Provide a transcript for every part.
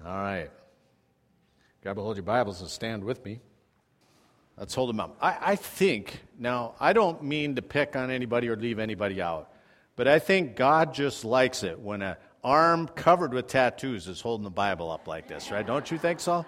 All right. Grab a hold of your Bibles and stand with me. Let's hold them up. I think, now, I don't mean to pick on anybody or leave anybody out, but I think God just likes it when an arm covered with tattoos is holding the Bible up like this, right? Don't you think so?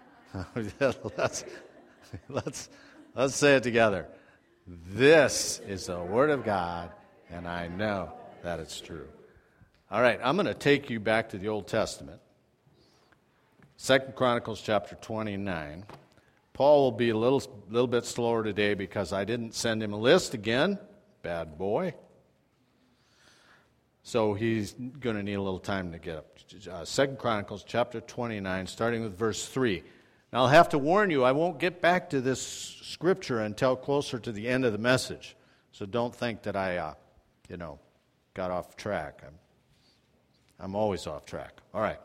let's say it together. This is the Word of God, and I know that it's true. All right, I'm going to take you back to the Old Testament. 2 Chronicles chapter 29. Paul will be a little bit slower today because I didn't send him a list again. Bad boy. So he's going to need a little time to get up. 2 Chronicles chapter 29, starting with verse 3. Now I'll have to warn you, I won't get back to this scripture until closer to the end of the message. So don't think that I, got off track. I'm always off track. All right.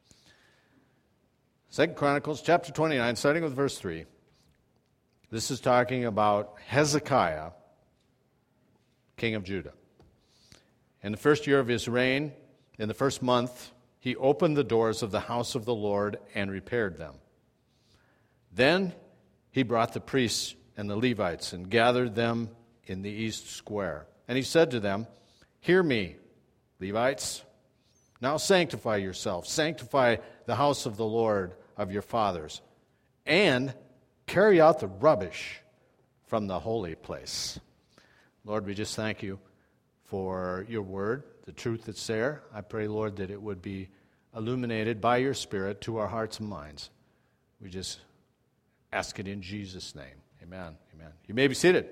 2 Chronicles chapter 29, starting with verse 3. This is talking about Hezekiah, king of Judah. In the first year of his reign, in the first month, he opened the doors of the house of the Lord and repaired them. Then he brought the priests and the Levites and gathered them in the east square. And he said to them, "Hear me, Levites. Now sanctify yourselves, sanctify the house of the Lord of your fathers, and carry out the rubbish from the holy place." Lord, we just thank you for your word, the truth that's there. I pray, Lord, that it would be illuminated by your Spirit to our hearts and minds. We just ask it in Jesus' name. Amen. Amen. You may be seated.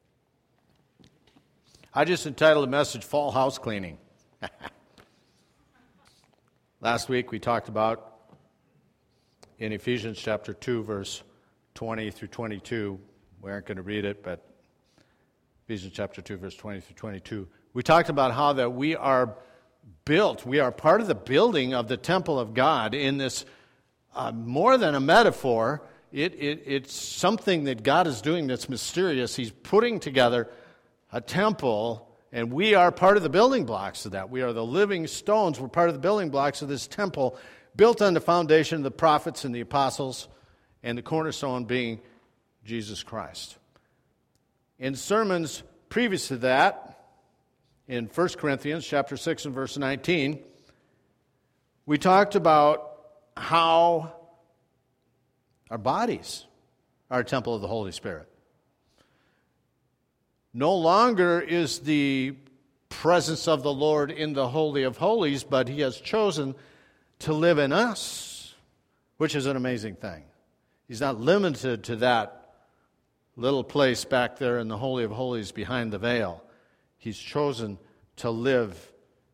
I just entitled the message, Fall House Cleaning. Last week we talked about in Ephesians chapter 2, verse 20 through 22. We aren't going to read it, but Ephesians chapter 2, verse 20 through 22. We talked about how that we are built. We are part of the building of the temple of God in this more than a metaphor. It's something that God is doing that's mysterious. He's putting together a temple, and we are part of the building blocks of that. We are the living stones. We're part of the building blocks of this temple, built on the foundation of the prophets and the apostles, and the cornerstone being Jesus Christ. In sermons previous to that, in 1 Corinthians chapter 6 and verse 19, we talked about how our bodies are a temple of the Holy Spirit. No longer is the presence of the Lord in the Holy of Holies, but He has chosen to live in us, which is an amazing thing. He's not limited to that little place back there in the Holy of Holies behind the veil. He's chosen to live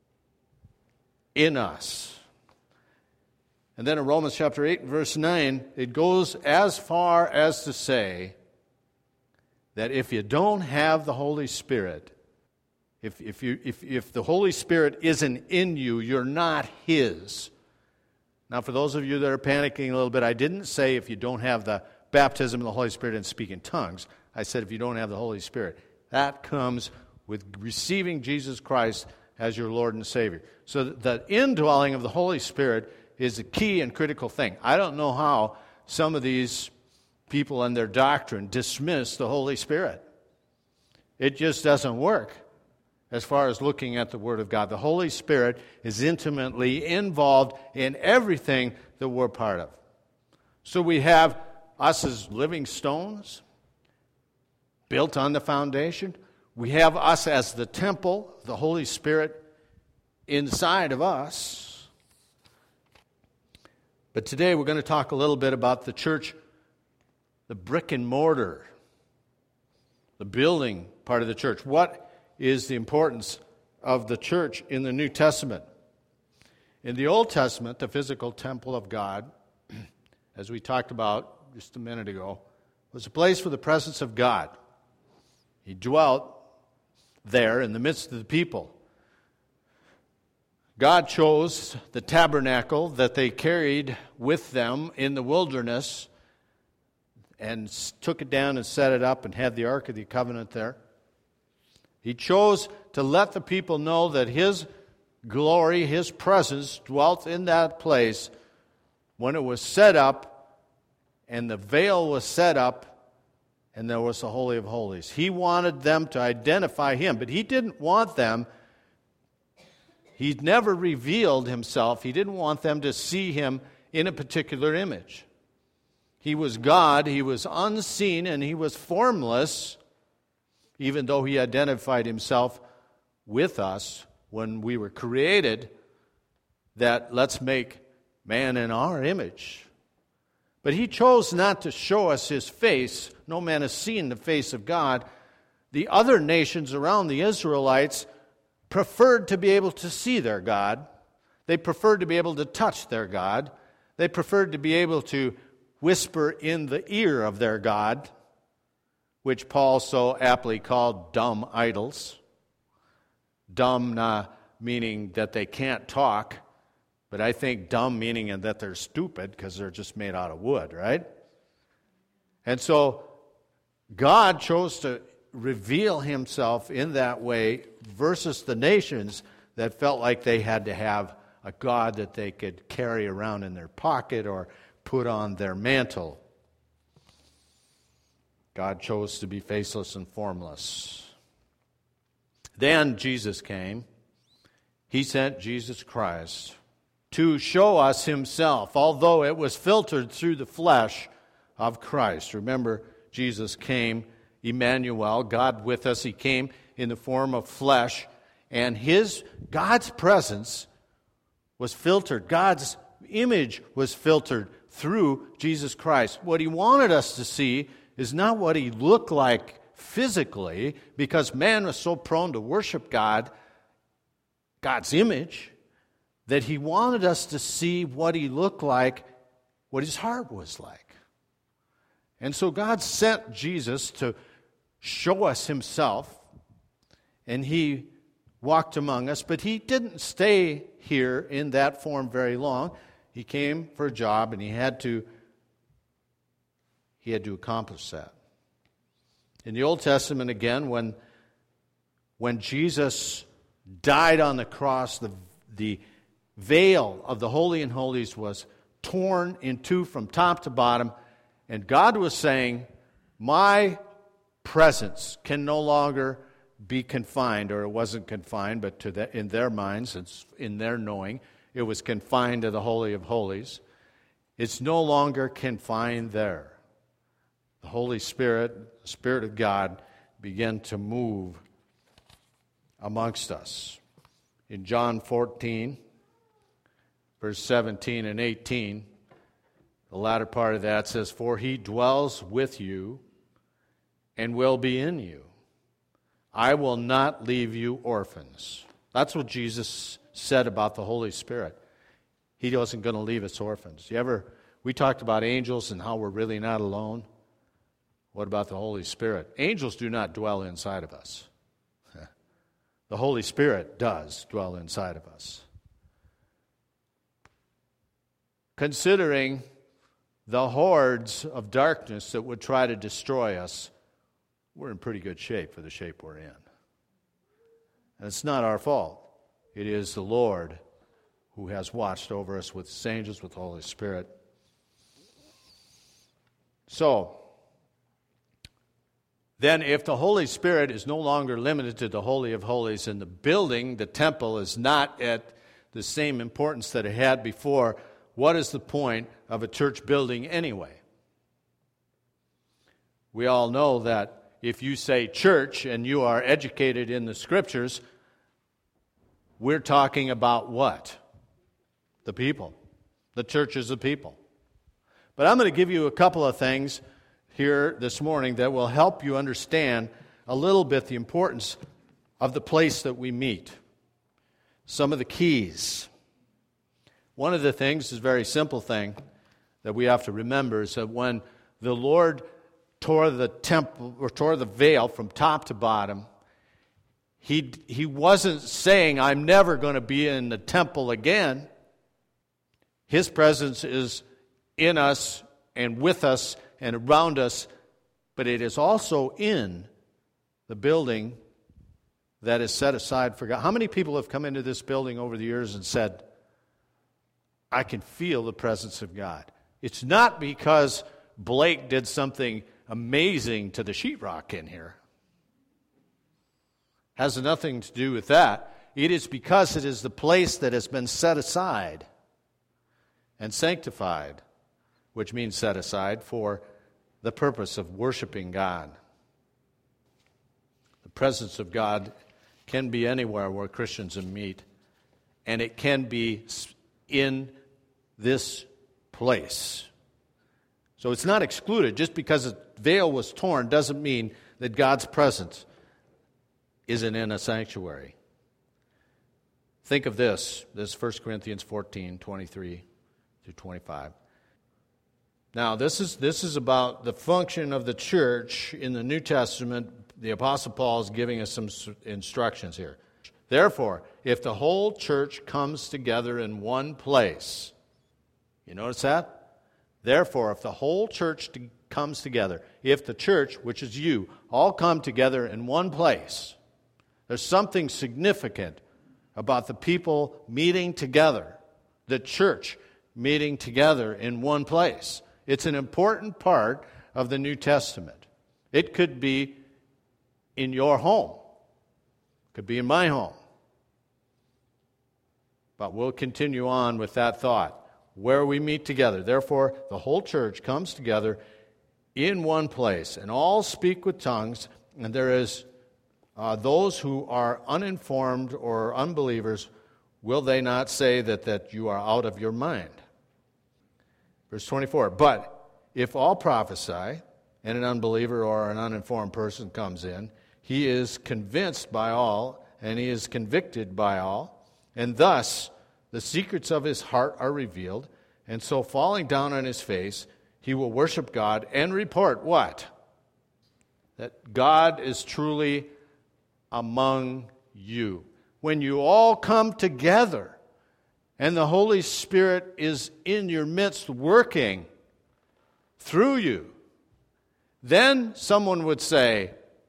in us. And then in Romans chapter 8, verse 9, it goes as far as to say that if you don't have the Holy Spirit, if the Holy Spirit isn't in you, you're not His. Now, for those of you that are panicking a little bit, I didn't say if you don't have the baptism of the Holy Spirit and speak in tongues. I said if you don't have the Holy Spirit. That comes with receiving Jesus Christ as your Lord and Savior. So the indwelling of the Holy Spirit is a key and critical thing. I don't know how some of these people and their doctrine dismiss the Holy Spirit. It just doesn't work as far as looking at the Word of God. The Holy Spirit is intimately involved in everything that we're part of. So we have us as living stones, built on the foundation. We have us as the temple, the Holy Spirit inside of us. But today we're going to talk a little bit about the church, the brick and mortar, the building part of the church. What is the importance of the church in the New Testament? In the Old Testament, the physical temple of God, as we talked about just a minute ago, was a place for the presence of God. He dwelt there in the midst of the people. God chose the tabernacle that they carried with them in the wilderness and took it down and set it up and had the Ark of the Covenant there. He chose to let the people know that His glory, His presence dwelt in that place when it was set up, and the veil was set up, and there was the Holy of Holies. He wanted them to identify Him, but He didn't want them. He never revealed Himself. He didn't want them to see Him in a particular image. He was God, He was unseen, and He was formless, even though He identified Himself with us when we were created, that let's make man in our image. But He chose not to show us His face. No man has seen the face of God. The other nations around the Israelites preferred to be able to see their God. They preferred to be able to touch their God. They preferred to be able to whisper in the ear of their God, which Paul so aptly called dumb idols. Dumb meaning that they can't talk, but I think dumb meaning that they're stupid because they're just made out of wood, right? And so God chose to reveal Himself in that way versus the nations that felt like they had to have a God that they could carry around in their pocket or put on their mantle. God chose to be faceless and formless. Then Jesus came. He sent Jesus Christ to show us Himself, although it was filtered through the flesh of Christ. Remember, Jesus came, Emmanuel, God with us. He came in the form of flesh, and God's presence was filtered. God's image was filtered through Jesus Christ. What He wanted us to see is not what He looked like physically, because man was so prone to worship God's image, that He wanted us to see what He looked like, what His heart was like. And so God sent Jesus to show us Himself, and He walked among us, but He didn't stay here in that form very long. He came for a job, and He had to accomplish that. In the Old Testament, again, when Jesus died on the cross, the veil of the Holy and Holies was torn in two from top to bottom, and God was saying, my presence can no longer be confined, or it wasn't confined, but in their minds, it's in their knowing, it was confined to the Holy of Holies. It's no longer confined there. The Holy Spirit, the Spirit of God, began to move amongst us. In John 14, verse 17 and 18, the latter part of that says, "For He dwells with you and will be in you. I will not leave you orphans." That's what Jesus said about the Holy Spirit. He wasn't going to leave us orphans. We talked about angels and how we're really not alone. What about the Holy Spirit? Angels do not dwell inside of us. The Holy Spirit does dwell inside of us. Considering the hordes of darkness that would try to destroy us, we're in pretty good shape for the shape we're in. And it's not our fault. It is the Lord who has watched over us with His angels, with the Holy Spirit. So, then if the Holy Spirit is no longer limited to the Holy of Holies, and the building, the temple, is not at the same importance that it had before, what is the point of a church building anyway? We all know that if you say church and you are educated in the Scriptures, we're talking about what? The people. The church is the people. But I'm going to give you a couple of things here this morning that will help you understand a little bit the importance of the place that we meet. Some of the keys. One of the things is a very simple thing that we have to remember is that when the Lord tore the temple or tore the veil from top to bottom, He wasn't saying, I'm never going to be in the temple again. His presence is in us and with us and around us, but it is also in the building that is set aside for God. How many people have come into this building over the years and said, I can feel the presence of God. It's not because Blake did something amazing to the sheetrock in here. Has nothing to do with that. It is because it is the place that has been set aside and sanctified, which means set aside for the purpose of worshiping God. The presence of God can be anywhere where Christians meet, and it can be in this place. So it's not excluded. Just because a veil was torn doesn't mean that God's presence isn't in a sanctuary. Think of this. This is 1 Corinthians 14, 23 through 25. Now, this is about the function of the church in the New Testament. The Apostle Paul is giving us some instructions here. Therefore, if the whole church comes together in one place, you notice that? Therefore, if the whole church comes together, if the church, which is you, all come together in one place, there's something significant about the people meeting together, the church meeting together in one place. It's an important part of the New Testament. It could be in your home. It could be in my home. But we'll continue on with that thought. Where we meet together. Therefore, the whole church comes together in one place, and all speak with tongues, and there is those who are uninformed or unbelievers, will they not say that you are out of your mind? Verse 24, but if all prophesy, and an unbeliever or an uninformed person comes in, he is convinced by all, and he is convicted by all, and thus the secrets of his heart are revealed, and so falling down on his face, he will worship God and report what? That God is truly among you. When you all come together and the Holy Spirit is in your midst working through you, then someone would say,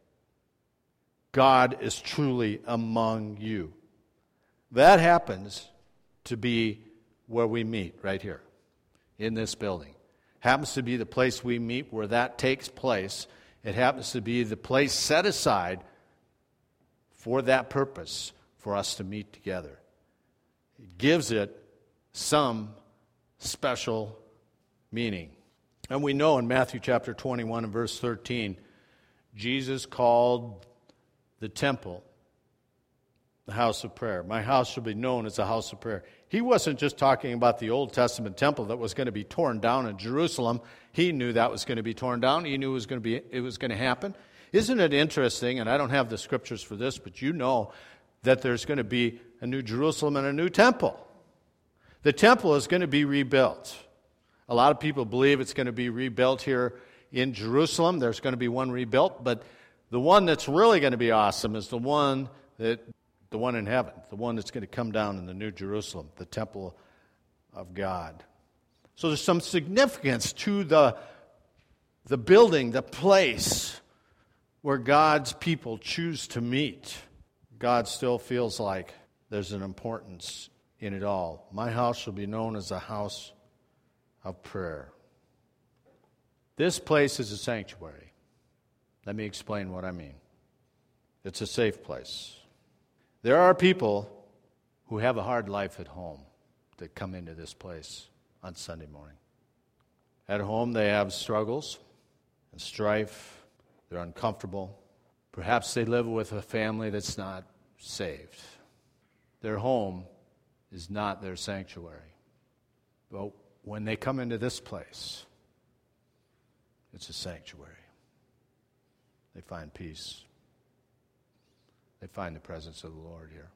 God is truly among you. That happens to be where we meet right here in this building. Happens to be the place we meet where that takes place. It happens to be the place set aside for that purpose, for us to meet together. It gives it some special meaning. And we know in Matthew chapter 21 and verse 13, Jesus called the temple the house of prayer. My house shall be known as a house of prayer. He wasn't just talking about the Old Testament temple that was going to be torn down in Jerusalem. He knew that was going to be torn down. He knew it was going to happen. Isn't it interesting, and I don't have the scriptures for this, but you know that there's going to be a new Jerusalem and a new temple. The temple is going to be rebuilt. A lot of people believe it's going to be rebuilt here in Jerusalem. There's going to be one rebuilt, but the one that's really going to be awesome is the one in heaven, the one that's going to come down in the New Jerusalem, the temple of God. So there's some significance to the building, the place where God's people choose to meet. God still feels like there's an importance in it all. My house shall be known as a house of prayer. This place is a sanctuary. Let me explain what I mean. It's a safe place. There are people who have a hard life at home that come into this place on Sunday morning. At home, they have struggles and strife. They're uncomfortable. Perhaps they live with a family that's not saved. Their home is not their sanctuary. But when they come into this place, it's a sanctuary. They find peace. They find the presence of the Lord here.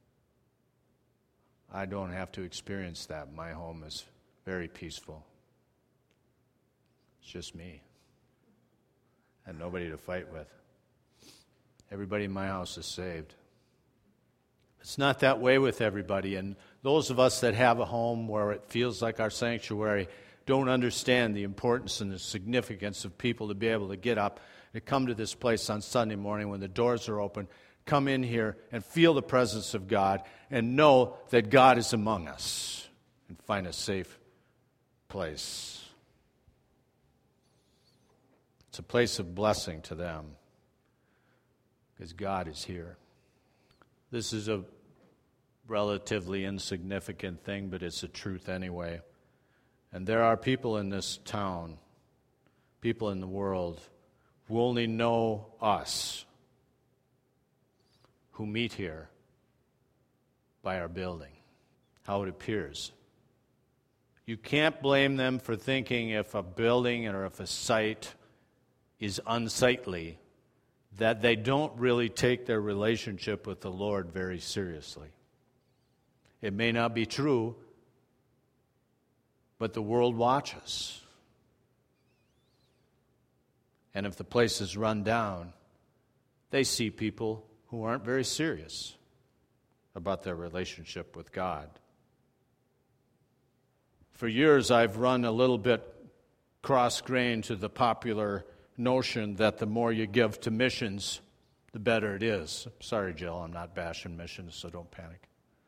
I don't have to experience that. My home is very peaceful. It's just me. And nobody to fight with. Everybody in my house is saved. It's not that way with everybody. And those of us that have a home where it feels like our sanctuary don't understand the importance and the significance of people to be able to get up and come to this place on Sunday morning when the doors are open, come in here and feel the presence of God and know that God is among us. and find a safe place. It's a place of blessing to them because God is here. This is a relatively insignificant thing, but it's a truth anyway. And there are people in this town, people in the world, who only know us, who meet here by our building, how it appears. You can't blame them for thinking if a building or if a site is unsightly, that they don't really take their relationship with the Lord very seriously. It may not be true, but the world watches. And if the place is run down, they see people who aren't very serious about their relationship with God. For years, I've run a little bit cross-grained to the popular notion that the more you give to missions, the better it is. Sorry, Jill, I'm not bashing missions, so don't panic.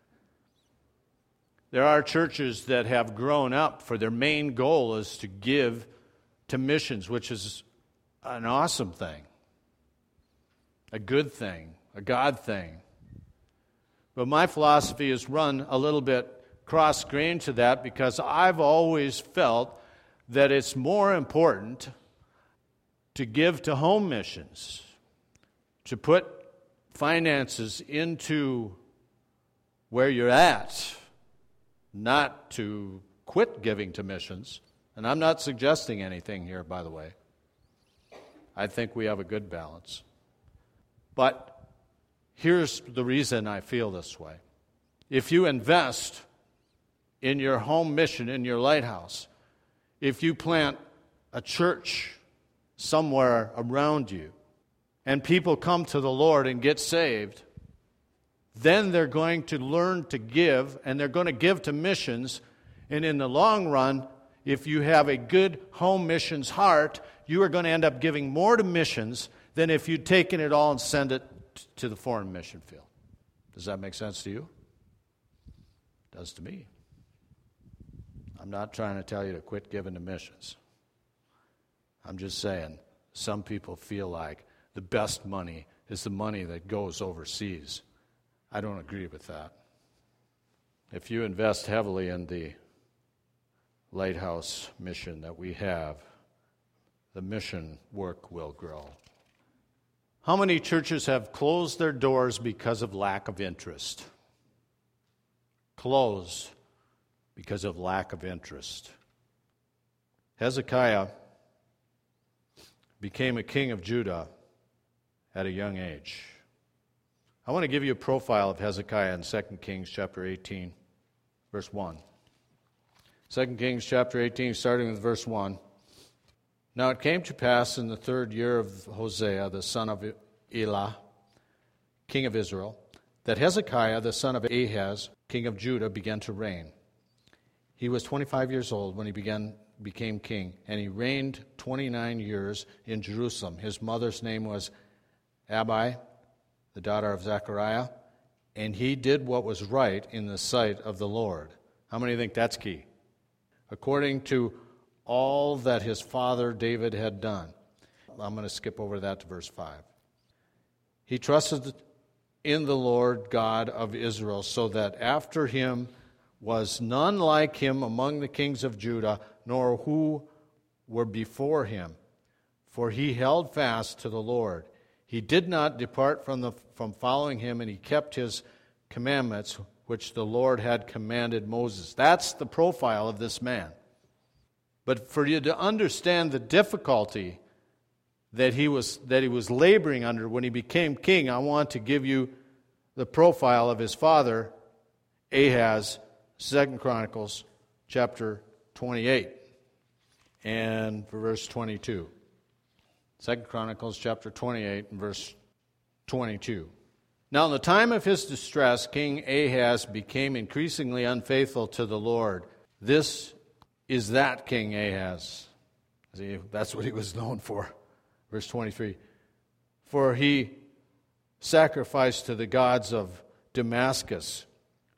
There are churches that have grown up for their main goal is to give to missions, which is an awesome thing, a good thing, a God thing. But my philosophy is run a little bit cross-grained to that because I've always felt that it's more important to give to home missions, to put finances into where you're at, not to quit giving to missions. And I'm not suggesting anything here, by the way. I think we have a good balance. But here's the reason I feel this way. If you invest in your home mission, in your lighthouse, if you plant a church somewhere around you, and people come to the Lord and get saved, then they're going to learn to give, and they're going to give to missions. And in the long run, if you have a good home missions heart, you are going to end up giving more to missions than if you'd taken it all and sent it to the foreign mission field. Does that make sense to you? It does to me. I'm not trying to tell you to quit giving to missions. I'm just saying some people feel like the best money is the money that goes overseas. I don't agree with that. If you invest heavily in the lighthouse mission that we have, the mission work will grow. How many churches have closed their doors because of lack of interest? Closed because of lack of interest. Hezekiah became a king of Judah at a young age. I want to give you a profile of Hezekiah in 2 Kings chapter 18, verse 1. 2 Kings chapter 18, starting with verse 1. Now it came to pass in the 3rd year of Hosea, the son of Elah, king of Israel, that Hezekiah, the son of Ahaz, king of Judah, began to reign. He was 25 years old when he became king, and he reigned 29 years in Jerusalem. His mother's name was Abi, the daughter of Zechariah, and he did what was right in the sight of the Lord. How many think that's key? According to all that his father David had done. I'm going to skip over that to verse 5. He trusted in the Lord God of Israel, so that after him was none like him among the kings of Judah, nor who were before him. For he held fast to the Lord. He did not depart from following him, and he kept his commandments, which the Lord had commanded Moses. That's the profile of this man. But for you to understand the difficulty that he was laboring under when he became king, I want to give you the profile of his father, Ahaz, 2 Chronicles chapter 28 and verse 22. 2 Chronicles chapter 28 and verse 22. Now in the time of his distress, King Ahaz became increasingly unfaithful to the Lord. This is that King Ahaz. See, that's what he was known for. Verse 23. For he sacrificed to the gods of Damascus,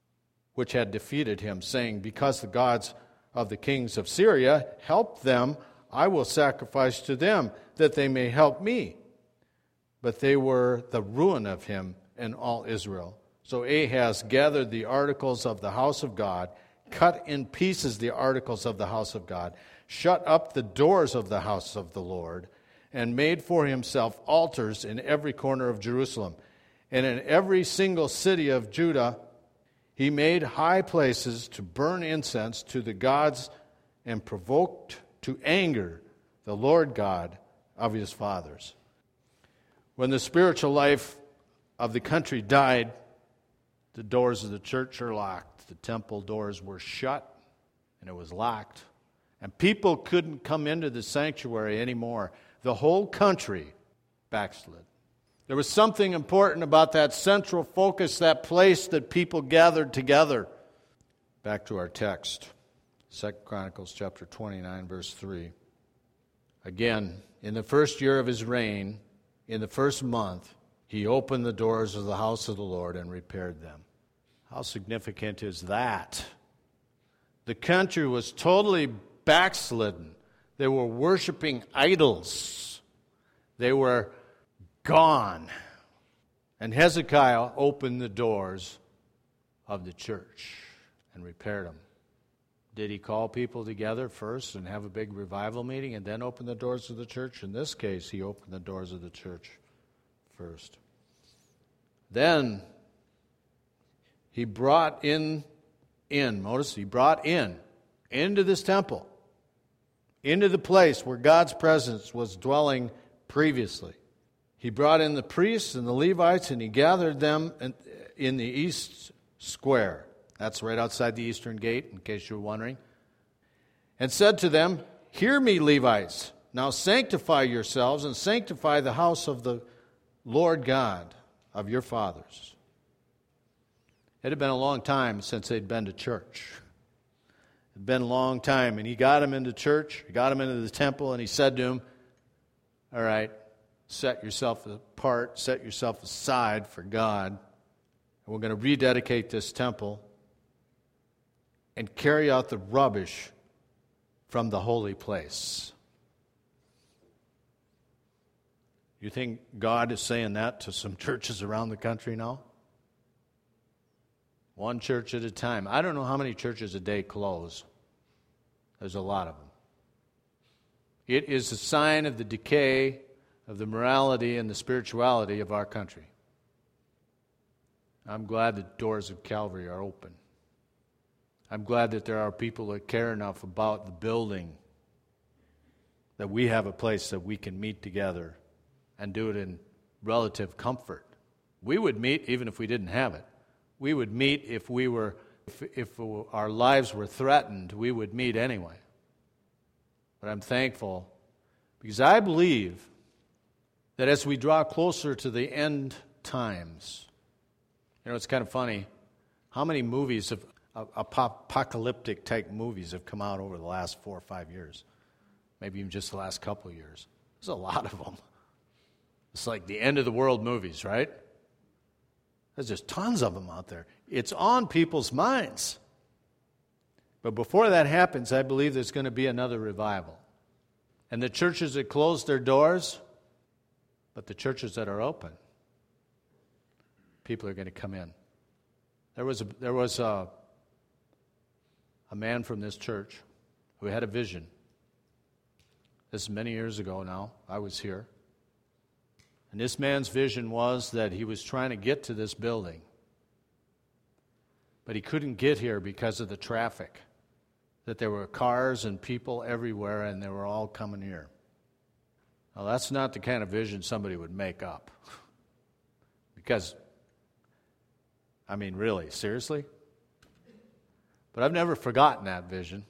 which had defeated him, saying, because the gods of the kings of Syria help them, I will sacrifice to them, that they may help me. But they were the ruin of him and all Israel. So Ahaz gathered the articles of the house of God, cut in pieces the articles of the house of God, shut up the doors of the house of the Lord, and made for himself altars in every corner of Jerusalem. And in every single city of Judah, he made high places to burn incense to the gods, and provoked to anger the Lord God of his fathers. When the spiritual life of the country died, the doors of the church are locked. The temple doors were shut, and it was locked. And people couldn't come into the sanctuary anymore. The whole country backslid. There was something important about that central focus, that place that people gathered together. Back to our text, 2 Chronicles chapter 29, verse 3. Again, in the first year of his reign, in the first month, he opened the doors of the house of the Lord and repaired them. How significant is that? The country was totally backslidden. They were worshiping idols. They were gone. And Hezekiah opened the doors of the church and repaired them. Did he call people together first and have a big revival meeting and then open the doors of the church? In this case, he opened the doors of the church first. Then he brought notice, he brought into this temple, into the place where God's presence was dwelling previously. He brought in the priests and the Levites, and he gathered them in the east square. That's right outside the eastern gate, in case you were wondering. And said to them, hear me, Levites. Now sanctify yourselves and sanctify the house of the Lord God of your fathers. It had been a long time since they'd been to church. It had been a long time, and he got them into church, he got them into the temple, and he said to them, all right, set yourself apart, set yourself aside for God. And we're going to rededicate this temple and carry out the rubbish from the holy place. You think God is saying that to some churches around the country now? One church at a time. I don't know how many churches a day close. There's a lot of them. It is a sign of the decay of the morality and the spirituality of our country. I'm glad the doors of Calvary are open. I'm glad that there are people that care enough about the building that we have a place that we can meet together and do it in relative comfort. We would meet even if we didn't have it. We would meet if our lives were threatened, we would meet anyway. But I'm thankful because I believe that as we draw closer to the end times, it's kind of funny how many movies of apocalyptic type movies have come out over the last 4 or 5 years, maybe even just the last couple of years. There's a lot of them. It's like the end of the world movies, right? There's just tons of them out there. It's on people's minds. But before that happens, I believe there's going to be another revival. And the churches that close their doors, but the churches that are open, people are going to come in. There was a man from this church who had a vision. This is many years ago now. I was here. And this man's vision was that he was trying to get to this building. But he couldn't get here because of the traffic. That there were cars and people everywhere, and they were all coming here. Now, that's not the kind of vision somebody would make up. Because, really, seriously? But I've never forgotten that vision.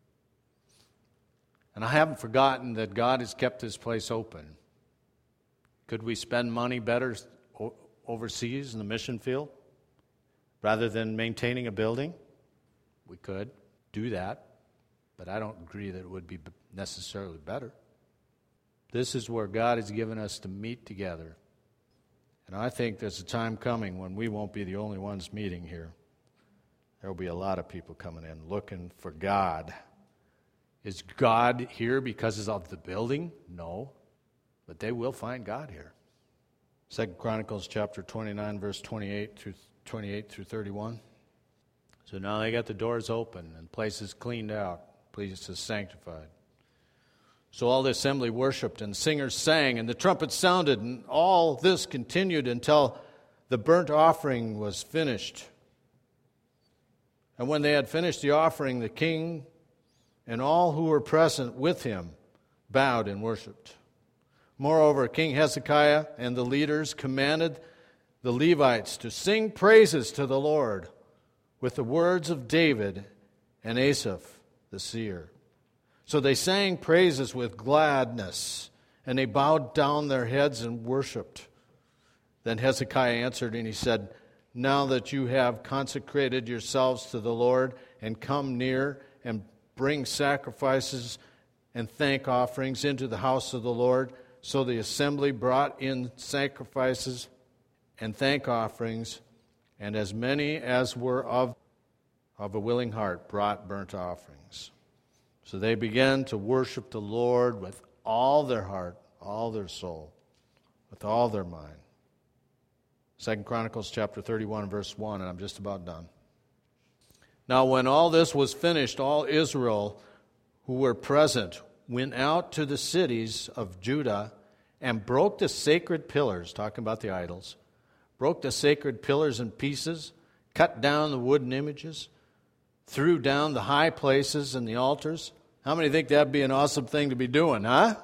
And I haven't forgotten that God has kept this place open. Could we spend money better overseas in the mission field rather than maintaining a building? We could do that, but I don't agree that it would be necessarily better. This is where God has given us to meet together. And I think there's a time coming when we won't be the only ones meeting here. There will be a lot of people coming in looking for God. Is God here because of the building? No. But they will find God here. 2 Chronicles chapter 29, verse 28 through 31. So now they got the doors open and places cleaned out, places sanctified. So all the assembly worshipped, and singers sang, and the trumpets sounded, and all this continued until the burnt offering was finished. And when they had finished the offering, the king and all who were present with him bowed and worshipped. Moreover, King Hezekiah and the leaders commanded the Levites to sing praises to the Lord with the words of David and Asaph the seer. So they sang praises with gladness, and they bowed down their heads and worshipped. Then Hezekiah answered, and he said, now that you have consecrated yourselves to the Lord and come near and bring sacrifices and thank offerings into the house of the Lord. So the assembly brought in sacrifices and thank offerings, and as many as were of a willing heart brought burnt offerings. So they began to worship the Lord with all their heart, all their soul, with all their mind. 2 Chronicles chapter 31, verse 1, and I'm just about done. Now when all this was finished, all Israel who were present went out to the cities of Judah and broke the sacred pillars, talking about the idols, broke the sacred pillars in pieces, cut down the wooden images, threw down the high places and the altars. How many think that'd be an awesome thing to be doing, huh?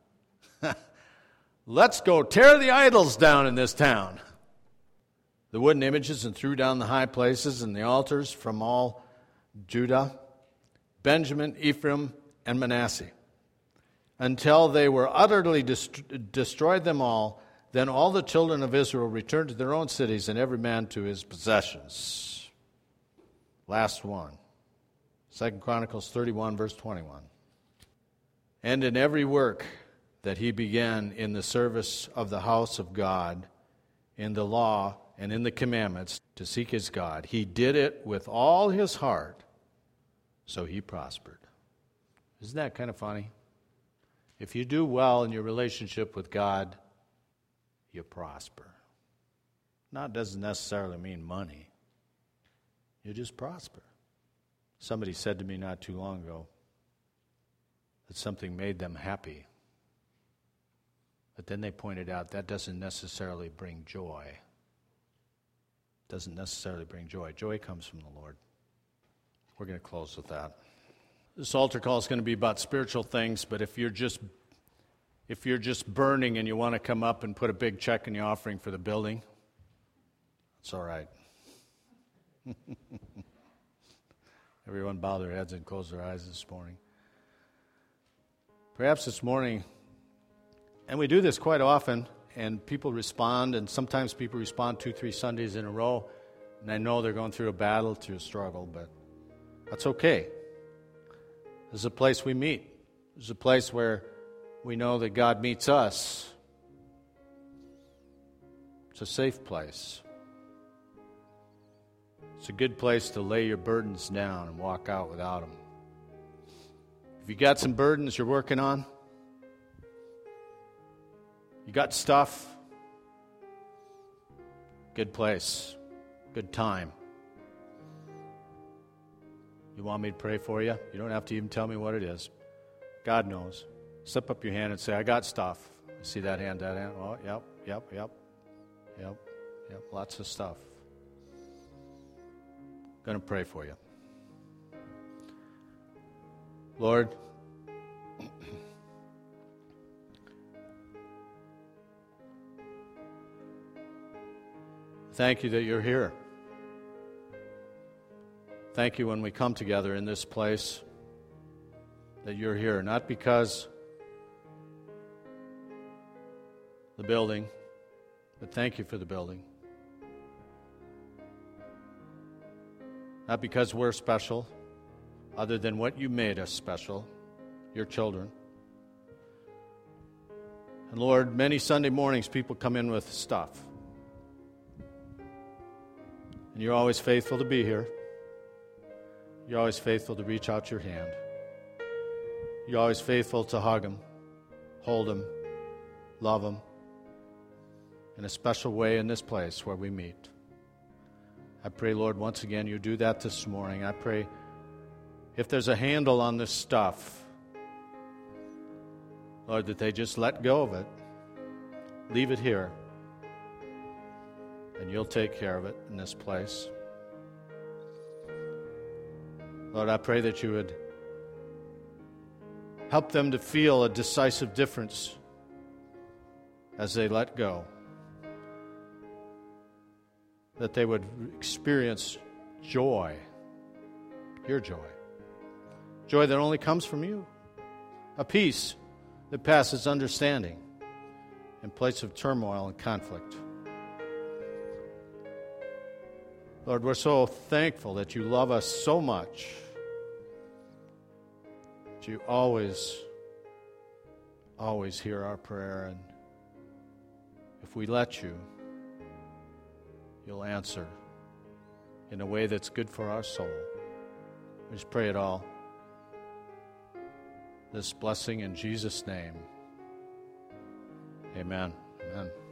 Let's go tear the idols down in this town. The wooden images, and threw down the high places and the altars from all Judah, Benjamin, Ephraim, and Manasseh, until they were utterly destroyed them all. Then all the children of Israel returned to their own cities, and every man to his possessions. Last one. 2 Chronicles 31, verse 21. And in every work that he began in the service of the house of God, in the law and in the commandments, to seek his God, he did it with all his heart, so he prospered. Isn't that kind of funny? If you do well in your relationship with God, you prosper. Now, it doesn't necessarily mean money. You just prosper. Somebody said to me not too long ago that something made them happy. But then they pointed out that doesn't necessarily bring joy. It doesn't necessarily bring joy. Joy comes from the Lord. We're going to close with that. This altar call is going to be about spiritual things, but if you're just burning and you want to come up and put a big check in the offering for the building, it's all right. Everyone bow their heads and close their eyes this morning. Perhaps this morning, and we do this quite often, and people respond, and sometimes people respond 2-3 Sundays in a row, and I know they're going through a battle, through a struggle, but that's okay. This is a place we meet. This is a place where we know that God meets us. It's a safe place. It's a good place to lay your burdens down and walk out without them. If you got some burdens you're working on, you got stuff, good place, good time. You want me to pray for you? You don't have to even tell me what it is. God knows. Slip up your hand and say, I got stuff. See that hand, that hand? Oh, yep. Lots of stuff. Going to pray for you. Lord, thank you that you're here. Thank you when we come together in this place that you're here, not because the building, but thank you for the building. Not because we're special, other than what you made us special, your children. And Lord, many Sunday mornings people come in with stuff. And you're always faithful to be here. You're always faithful to reach out your hand. You're always faithful to hug them, hold them, love them in a special way in this place where we meet. I pray, Lord, once again, you do that this morning. I pray if there's a handle on this stuff, Lord, that they just let go of it, leave it here, and you'll take care of it in this place. Lord, I pray that you would help them to feel a decisive difference as they let go, that they would experience joy, your joy, joy that only comes from you, a peace that passes understanding in place of turmoil and conflict. Lord, we're so thankful that you love us so much, that you always hear our prayer, and if we let you, you'll answer in a way that's good for our soul. We just pray it all. This blessing in Jesus' name. Amen. Amen.